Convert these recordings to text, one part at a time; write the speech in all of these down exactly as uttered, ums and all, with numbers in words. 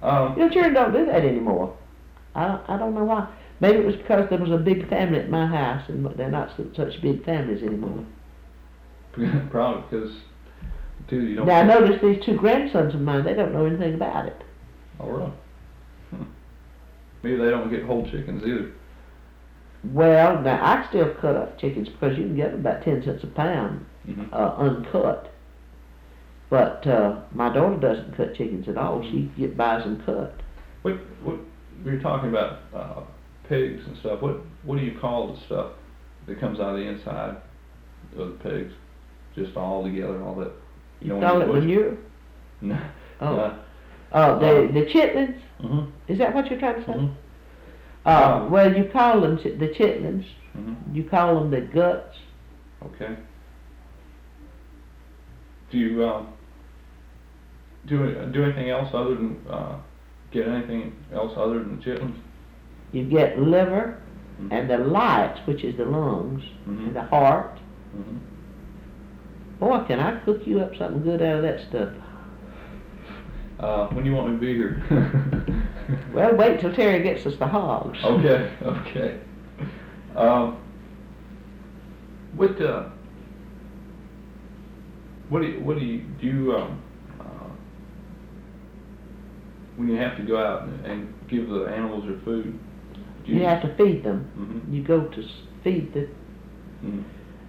Um, You know, children don't do that anymore. I don't, I don't know why. Maybe it was because there was a big family at my house, and they're not su- such big families anymore. Probably because, dude, you don't. Now I notice these two grandsons of mine, they don't know anything about it. Oh, really? Hmm. Maybe they don't get whole chickens either. Well, now I still cut up chickens because you can get them about ten cents a pound, Mm-hmm. uh, uncut. But uh, my daughter doesn't cut chickens at all. She get, buys them cut. What what we were talking about uh, pigs and stuff. What what do you call the stuff that comes out of the inside of the pigs? Just all together, all that. You know, call when it you push- manure? No. Oh, Uh, oh, the the chitlins. mhm. Is that what you're trying to say? Mhm. Uh, Um, well, you call them ch- the chitlins. Mhm. You call them the guts. Okay. Do you um, do do anything else other than uh, get anything else other than chitlins? You get liver Mhm. and the lights, which is the lungs, Mhm. and the heart. Mhm. Boy, can I cook you up something good out of that stuff. Uh, when you want me to be here? Well, wait till Terry gets us the hogs. Okay, okay. Um, what uh, what do you, what do you do? You, um, uh, when you have to go out and, and give the animals their food, do You have to feed them. Mhm. You go to s- feed the. Mhm.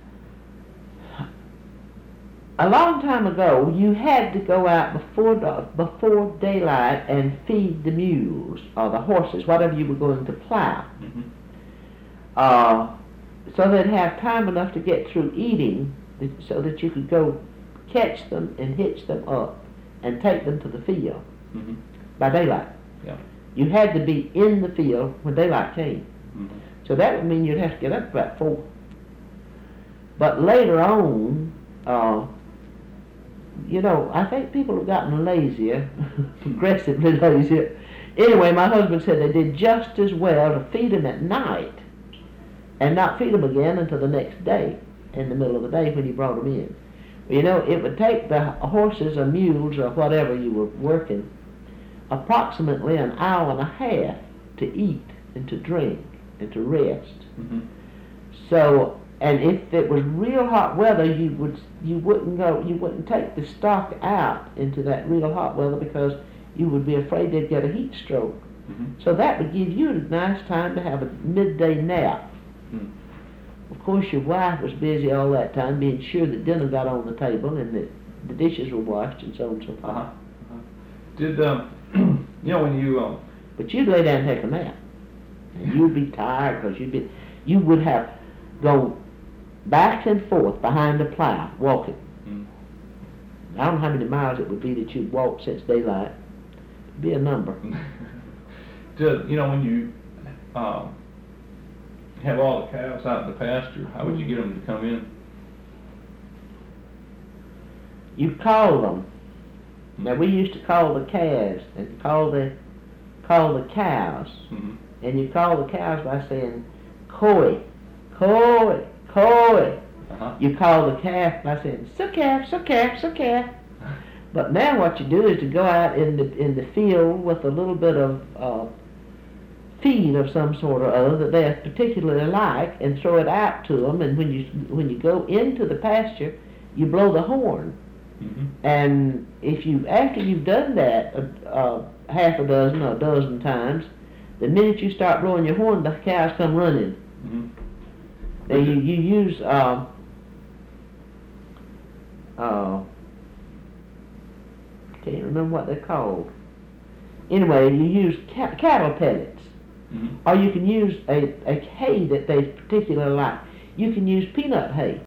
A long time ago, you had to go out before da- before daylight and feed the mules or the horses, whatever you were going to plow, Mhm. uh, so they'd have time enough to get through eating, th- so that you could go catch them and hitch them up and take them to the field Mhm. by daylight. Yeah. You had to be in the field when daylight came. Mhm. So that would mean you'd have to get up about four. But later on, uh, you know, I think people have gotten lazier, progressively lazier. Anyway, my husband said they did just as well to feed them at night and not feed them again until the next day, in the middle of the day when you brought them in. You know, it would take the horses or mules or whatever you were working approximately an hour and a half to eat and to drink and to rest. Mhm. So, and if it was real hot weather, you would you wouldn't go you wouldn't take the stock out into that real hot weather because you would be afraid they'd get a heat stroke. Mhm. So that would give you a nice time to have a midday nap. Mhm. Of course, your wife was busy all that time, being sure that dinner got on the table and that the dishes were washed and so on and so forth. Uh-huh. Uh-huh. Did um, you know when you um, But you'd lay down and take a nap, and you'd be tired because you'd be you would have gone back and forth behind the plow walking. mm, I don't know how many miles it would be that you'd walk since daylight. It'd be a number. did you know when you um, have all the cows out in the pasture, how would you get them to come in? You call them. Now we used to call the calves and call the call the cows, Mm-hmm. and you call the cows by saying "Koi, koi, koi." Uh-huh. You call the calf by saying "So calf, so calf, so calf." But now what you do is to go out in the in the field with a little bit of uh, feed of some sort or other that they particularly like, and throw it out to them. And when you when you go into the pasture, you blow the horn. Mm-hmm. And if you after you've done that uh, uh, half a dozen or a dozen times, the minute you start blowing your horn, the cows come running. Mm-hmm. Now you you use uh, uh, can't remember what they're called. Anyway, you use ca- cattle pellets, Mm-hmm. or you can use a, a hay that they particularly like. You can use peanut hay.